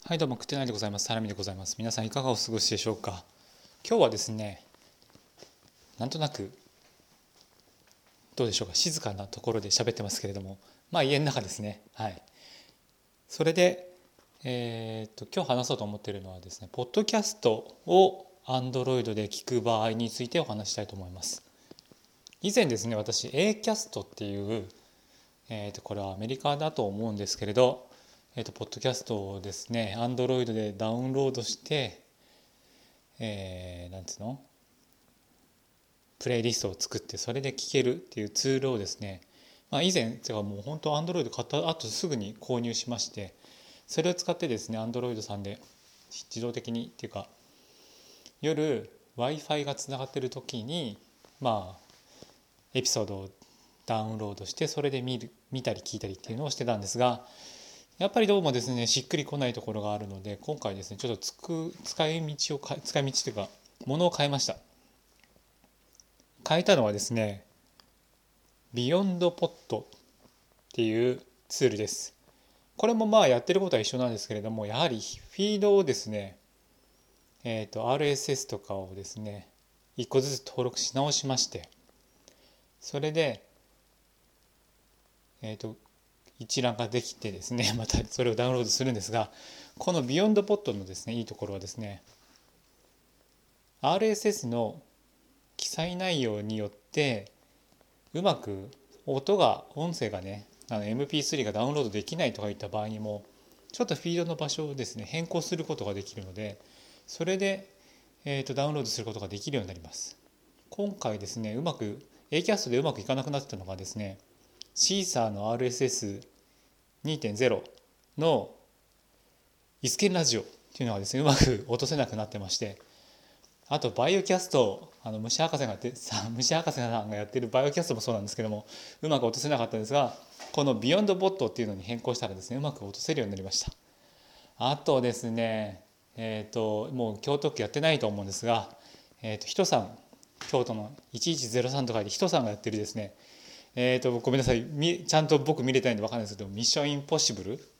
はい、どうも、食ってないでございます。サラミでございます。皆さんいかがお過ごしでしょうか。今日はですね、なんとなくどうでしょうか、静かなところで喋ってますけれども、家の中ですね。はい。それで、今日話そうと思っているのはですね、ポッドキャストを Android で聞く場合についてお話したいと思います。以前ですね、私 Acast っていう、これはアメリカだと思うんですけれど、ポッドキャストをですね、Android でダウンロードして、なんつうのプレイリストを作ってそれで聴けるっていうツールをですね、以前もう本当 Android 買った後すぐに購入しまして、それを使ってですね Android さんで自動的にっていうか、夜 Wi-Fi がつながってる時にエピソードをダウンロードしてそれで見たり聞いたりっていうのをしてたんですが、やっぱりどうもですねしっくりこないところがあるので、今回ですねちょっと使い道というかものを変えました。変えたのはですね、ビヨンドポットっていうツールです。これもやってることは一緒なんですけれども、やはりフィードをですね、RSS とかをですね一個ずつ登録し直しまして、それで一覧ができてですね、またそれをダウンロードするんですが、このビヨンドポットのですねいいところはですね、 RSS の記載内容によってうまく音声がねMP3 がダウンロードできないとかいった場合にも、ちょっとフィードの場所をですね変更することができるので、それで、ダウンロードすることができるようになります。今回ですねAcast でうまくいかなくなってたのがですね、シーサーの RSS2.0 のイスケンラジオっていうのがですねうまく落とせなくなってまして、あとバイオキャスト、虫博士さんがやってるバイオキャストもそうなんですけども、うまく落とせなかったんですが、このビヨンドボットっていうのに変更したらですねうまく落とせるようになりました。あとですね、もう京都区やってないと思うんですが、ヒトさん、京都の1103とかでヒトさんがやってるですね、ごめんなさい、ちゃんと僕見れてないんで分かんないですけど、ミッションインポッシブル、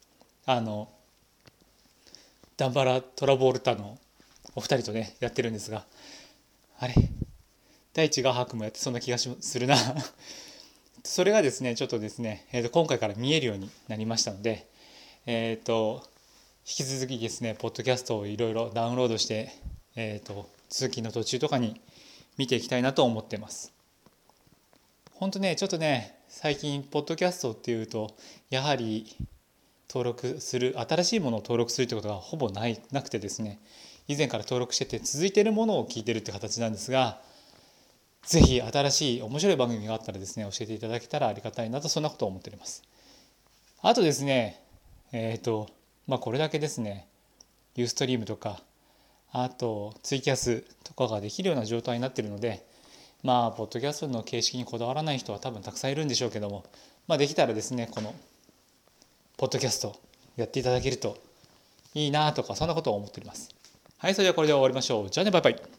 ダンバラ・トラボルタのお二人とねやってるんですが、あれ大地画伯もやってそんな気がするなそれがですねちょっとですね、今回から見えるようになりましたので、引き続きですねポッドキャストをいろいろダウンロードして、通勤の途中とかに見ていきたいなと思ってます。本当ねちょっとね最近ポッドキャストっていうと、やはり新しいものを登録するってことがほぼなくてですね、以前から登録してて続いているものを聞いてるって形なんですが、ぜひ新しい面白い番組があったらですね教えていただけたらありがたいなと、そんなことを思っております。あとですねこれだけですねユーストリームとか、あとツイキャスとかができるような状態になっているので、ポッドキャストの形式にこだわらない人は多分たくさんいるんでしょうけども、できたらですねこのポッドキャストやっていただけるといいなとか、そんなことを思っております。はい、それではこれで終わりましょう。じゃあね、バイバイ。